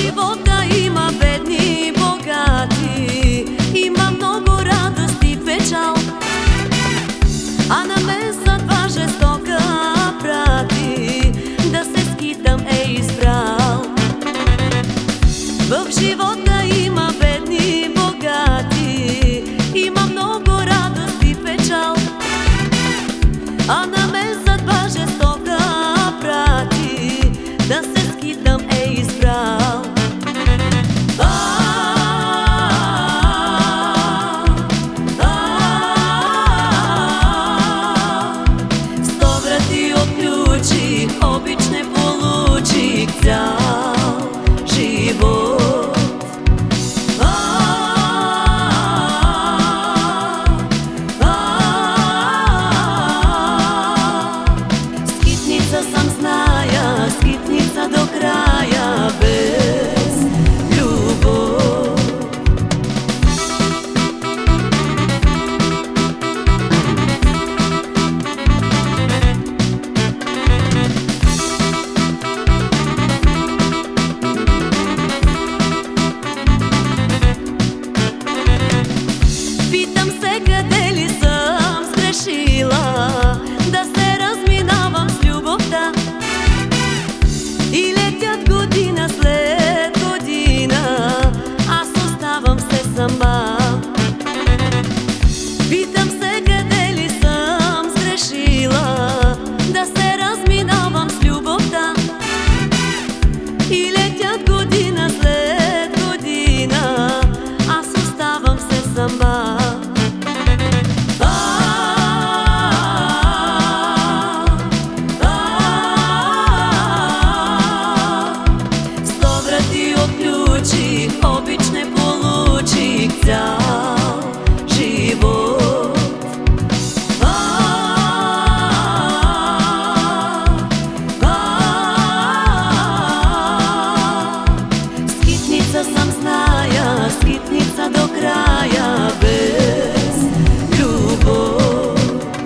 живота има бедни и богати, има много радост и печал, а на мен съдба жестока прати, да се скитам е избрал. В живота има бедни и богати, има много радост и печал, а на мен съдба жестока прати, да се скитам е избрал. Сто врати отключих, обич не получих цял живот. Скитница съм, зная, скитница до края, без любов. Питам се къде ли съм сгрешила, да се разминавам с любовта и летят година след година, аз оставам се сама. Питам се къде ли съм сгрешила, да се разминавам с любовта и летят година след година, аз оставам се сама. Сто врати отключих, обич не получих цял живот. Скитница съм, зная, скитница до края, без любов.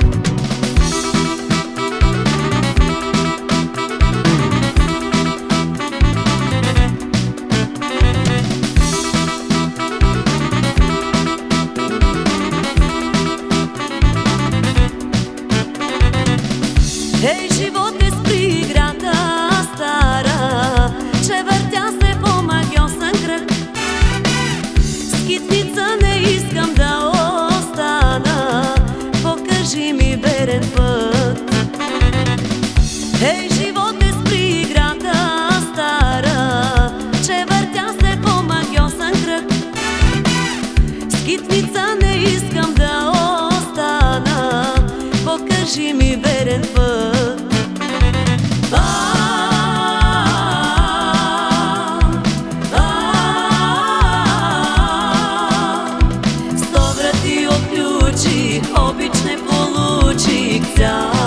Ей, живот е спри играта стара, че въртя се по магиосен кръг. Скитница не искам да остана, покажи ми верен път. Ей, живот е спри играта стара, че въртя се по магиосен кръг. Скитница не искам да остана, покажи ми верен път. Сто врати отключих, обич не получих цял